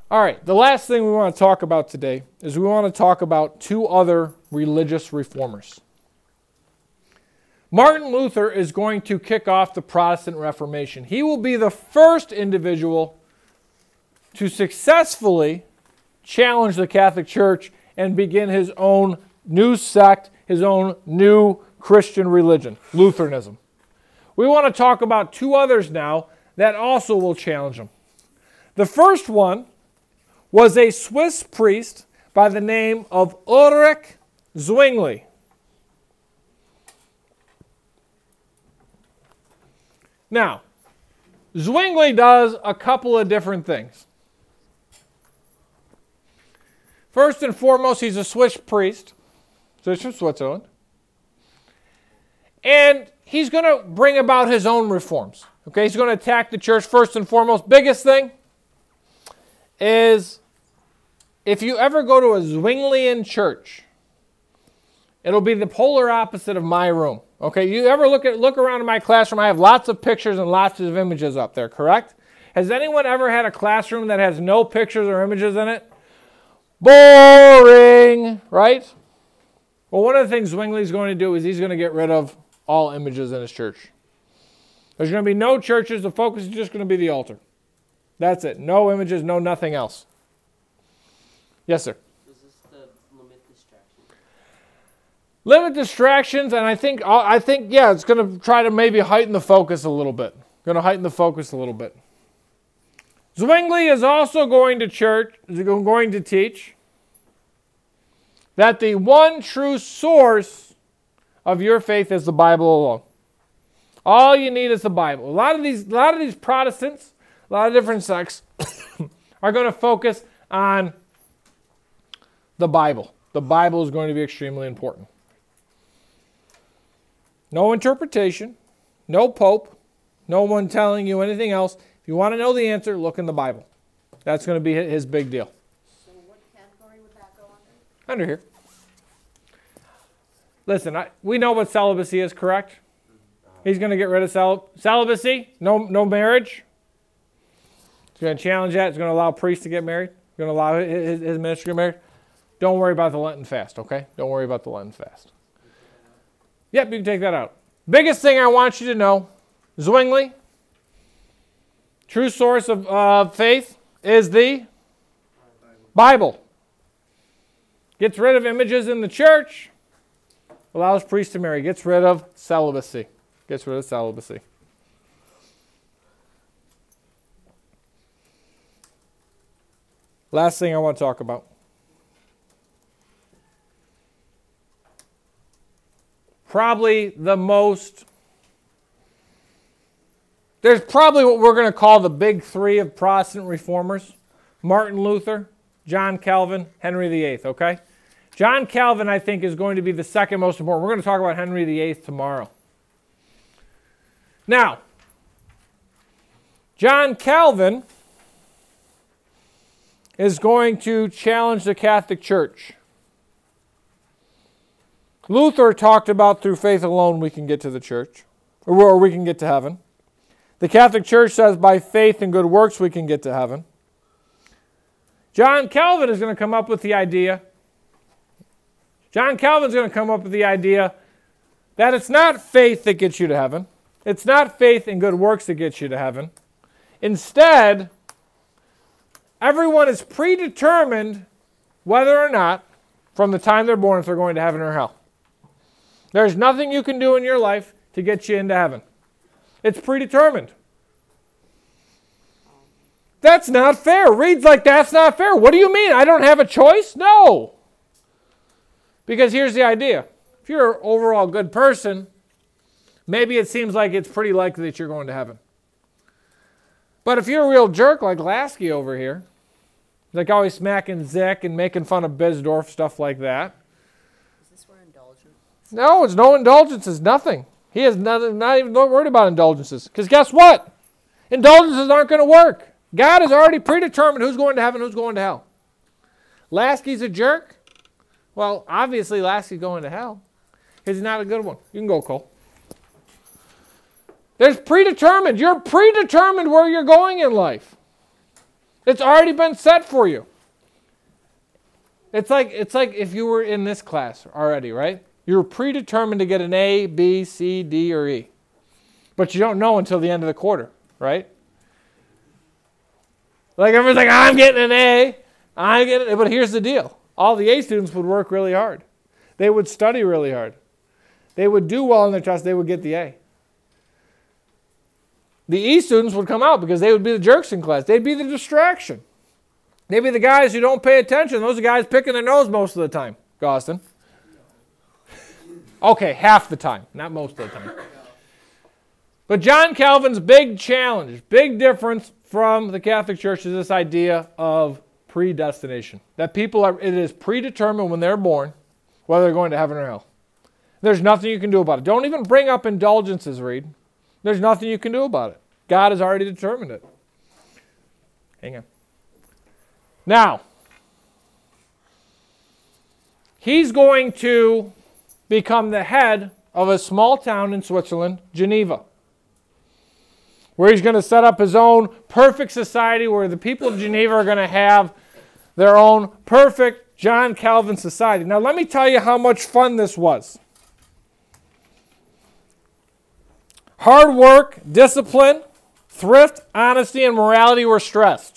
All right, the last thing we want to talk about today is we want to talk about two other religious reformers. Martin Luther is going to kick off the Protestant Reformation. He will be the first individual to successfully challenge the Catholic Church and begin his own new sect, his own new Christian religion, Lutheranism. We want to talk about two others now that also will challenge him. The first one was a Swiss priest by the name of Ulrich Zwingli. Now, Zwingli does a couple of different things. First and foremost, he's a Swiss priest, so he's from Switzerland. And he's going to bring about his own reforms. Okay, he's going to attack the church first and foremost. Biggest thing is if you ever go to a Zwinglian church, it'll be the polar opposite of my room. Okay, you ever look around in my classroom? I have lots of pictures and lots of images up there, correct? Has anyone ever had a classroom that has no pictures or images in it? Boring, right? Well, one of the things Zwingli's going to do is he's going to get rid of all images in his church. There's going to be no churches. The focus is just going to be the altar. That's it. No images, no nothing else. Yes, sir. Is this the limit distractions? Limit distractions, and I think, yeah, it's going to try to maybe heighten the focus a little bit. Going to heighten the focus a little bit. Zwingli is also going to teach that the one true source of your faith is the Bible alone. All you need is the Bible. A lot of these Protestants, a lot of different sects, are going to focus on the Bible. The Bible is going to be extremely important. No interpretation, no pope, no one telling you anything else. If you want to know the answer, look in the Bible. That's going to be his big deal. So what category would that go under? Under here. Listen, we know what celibacy is, correct? He's going to get rid of celibacy, no marriage. He's going to challenge that. He's going to allow priests to get married. He's going to allow his ministry to get married. Don't worry about the Lenten fast, okay? Don't worry about the Lenten fast. Yep, you can take that out. Biggest thing I want you to know, Zwingli, true source of faith is the Bible. Gets rid of images in the church, allows priests to marry, gets rid of celibacy. Gets rid of celibacy. Last thing I want to talk about. Probably there's probably what we're going to call the big three of Protestant reformers. Martin Luther, John Calvin, Henry VIII, okay? John Calvin, I think, is going to be the second most important. We're going to talk about Henry VIII tomorrow. Now, John Calvin is going to challenge the Catholic Church. Luther talked about through faith alone we can get to the church, or we can get to heaven. The Catholic Church says by faith and good works we can get to heaven. John Calvin is going to come up with the idea. John Calvin's going to come up with the idea that it's not faith that gets you to heaven. It's not faith and good works that gets you to heaven. Instead, everyone is predetermined whether or not, from the time they're born, if they're going to heaven or hell. There's nothing you can do in your life to get you into heaven. It's predetermined. That's not fair. Reads like that's not fair. What do you mean? I don't have a choice? No. Because here's the idea. If you're an overall good person, maybe it seems like it's pretty likely that you're going to heaven. But if you're a real jerk like Lasky over here, like always smacking Zick and making fun of Bisdorf, stuff like that. Is this where indulgence? No, it's no indulgences, nothing. He is not even worried about indulgences. Because guess what? Indulgences aren't going to work. God has already predetermined who's going to heaven and who's going to hell. Lasky's a jerk? Well, obviously Lasky's going to hell. He's not a good one. You can go, Cole. There's predetermined. You're predetermined where you're going in life. It's already been set for you. It's like if you were in this class already, right? You were predetermined to get an A, B, C, D, or E. But you don't know until the end of the quarter, right? Like everyone's like, I'm getting an A. But here's the deal. All the A students would work really hard. They would study really hard. They would do well in their tests. They would get the A. The E students would come out because they would be the jerks in class. They'd be the distraction. They'd be the guys who don't pay attention. Those are guys picking their nose most of the time. Gostin. Okay, half the time, not most of the time. But John Calvin's big challenge, big difference from the Catholic Church is this idea of predestination. That it is predetermined when they're born whether they're going to heaven or hell. There's nothing you can do about it. Don't even bring up indulgences, Reed. There's nothing you can do about it. God has already determined it. Hang on. Now, he's going to become the head of a small town in Switzerland, Geneva, where he's going to set up his own perfect society where the people of Geneva are going to have their own perfect John Calvin society. Now, let me tell you how much fun this was. Hard work, discipline, thrift, honesty, and morality were stressed.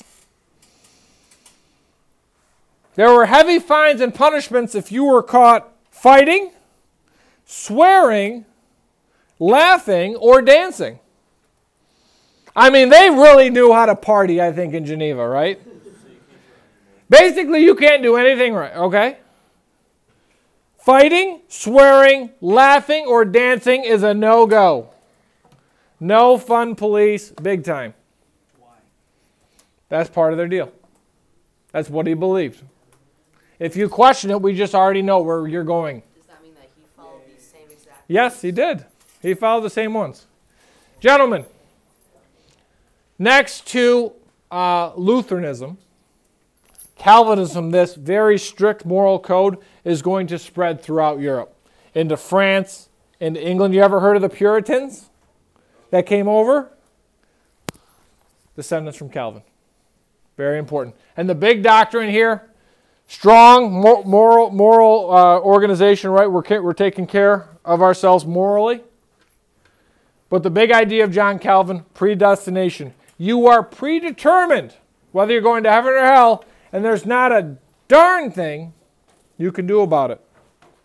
There were heavy fines and punishments if you were caught fighting, swearing, laughing, or dancing. I mean, they really knew how to party, I think, in Geneva, right? Basically, you can't do anything right, okay? Fighting, swearing, laughing, or dancing is a no-go. No fun police, big time. Why? That's part of their deal. That's what he believed. If you question it, we just already know where you're going. Does that mean that he followed these same exact? Yes, he did. He followed the same ones. Gentlemen, next to Lutheranism, Calvinism, this very strict moral code, is going to spread throughout Europe. Into France, into England. You ever heard of the Puritans that came over? Descendants from Calvin. Very important. And the big doctrine here, strong moral organization, right? We're taking care of ourselves morally. But the big idea of John Calvin, predestination. You are predetermined whether you're going to heaven or hell, and there's not a darn thing you can do about it.